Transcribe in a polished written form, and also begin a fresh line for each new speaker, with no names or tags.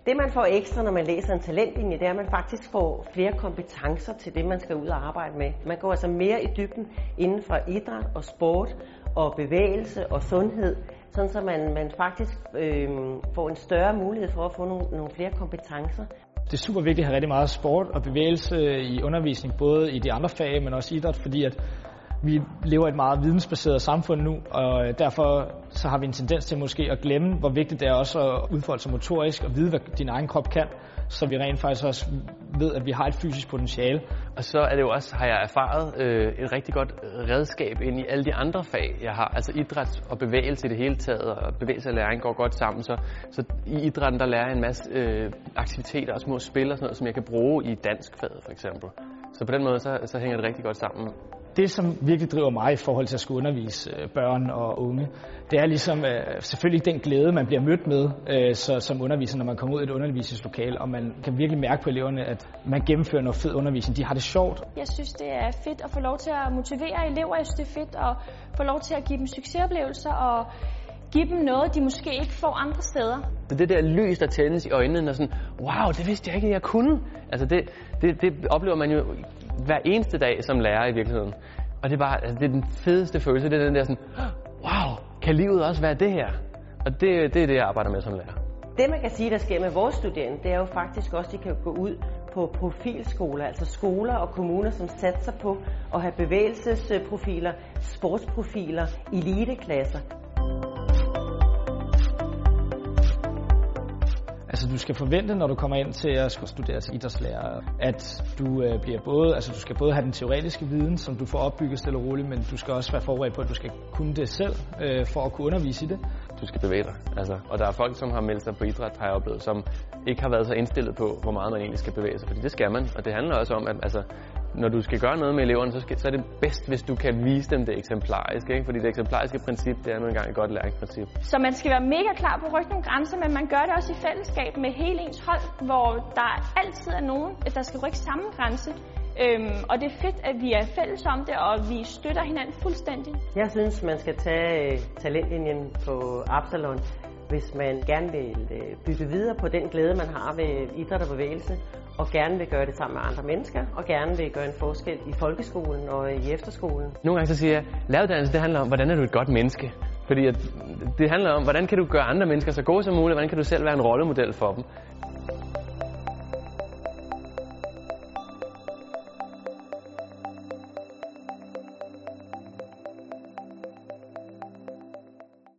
Det man får ekstra, når man læser en talentlinje, det er, at man faktisk får flere kompetencer til det, man skal ud og arbejde med. Man går altså mere i dybden inden for idræt og sport og bevægelse og sundhed, sådan så man faktisk får en større mulighed for at få nogle flere kompetencer.
Det er super vigtigt at have rigtig meget sport og bevægelse i undervisning, både i de andre fag, men også idræt, fordi at vi lever i et meget vidensbaseret samfund nu, og derfor så har vi en tendens til måske at glemme, hvor vigtigt det er også at udfolde sig motorisk og vide, hvad din egen krop kan, så vi rent faktisk også ved, at vi har et fysisk potentiale.
Og så er det jo også, har jeg erfaret, et rigtig godt redskab ind i alle de andre fag, jeg har. Altså idræt og bevægelse i det hele taget, og bevægelse og læring går godt sammen. Så i idrætten, der lærer jeg en masse aktiviteter og små spil og sådan noget, som jeg kan bruge i danskfaget for eksempel. Så på den måde, så hænger det rigtig godt sammen.
Det, som virkelig driver mig i forhold til at skulle undervise børn og unge, det er ligesom selvfølgelig den glæde, man bliver mødt med som underviser, når man kommer ud i et undervisningslokale, og man kan virkelig mærke på eleverne, at man gennemfører noget fed undervisning. De har det sjovt.
Jeg synes, det er fedt at få lov til at motivere elever. Jeg synes, det er fedt at få lov til at give dem succesoplevelser og give dem noget, de måske ikke får andre steder.
Det der lys, der tændes i øjnene, og sådan, wow, det vidste jeg ikke, at jeg kunne. Altså det oplever man jo hver eneste dag som lærer i virkeligheden. Og det er den fedeste følelse, det er den der sådan, wow, kan livet også være det her? Og det er det, jeg arbejder med som lærer.
Det man kan sige, der sker med vores studerende, det er jo faktisk også, at de kan gå ud på profilskoler, altså skoler og kommuner, som satser på at have bevægelsesprofiler, sportsprofiler, eliteklasser.
Altså du skal forvente, når du kommer ind til at studere til idrætslærer, at du du skal både have den teoretiske viden, som du får opbygget stille og roligt, men du skal også være forberedt på, at du skal kunne det selv, for at kunne undervise i det.
Du skal bevæge dig, og der er folk, som har meldt sig på idræt, har jeg oplevet, som ikke har været så indstillet på, hvor meget man egentlig skal bevæge sig, fordi det skal man, og det handler også om, at når du skal gøre noget med eleverne, så er det bedst, hvis du kan vise dem det eksemplariske, ikke? Fordi det eksemplariske princip, det er nu engang et godt læringsprincip.
Så man skal være mega klar på at rykke nogle grænser, men man gør det også i fællesskab med hele ens hold, hvor der altid er nogen, der skal rykke samme grænse. Og det er fedt, at vi er fælles om det, og vi støtter hinanden fuldstændig.
Jeg synes, man skal tage talentlinjen på Absalon, hvis man gerne vil bygge videre på den glæde, man har ved idræt og bevægelse, og gerne vil gøre det sammen med andre mennesker, og gerne vil gøre en forskel i folkeskolen og i efterskolen.
Nogle gange så siger jeg, læreruddannelse det handler om, hvordan er du et godt menneske? Fordi det handler om, hvordan kan du gøre andre mennesker så gode som muligt, hvordan kan du selv være en rollemodel for dem.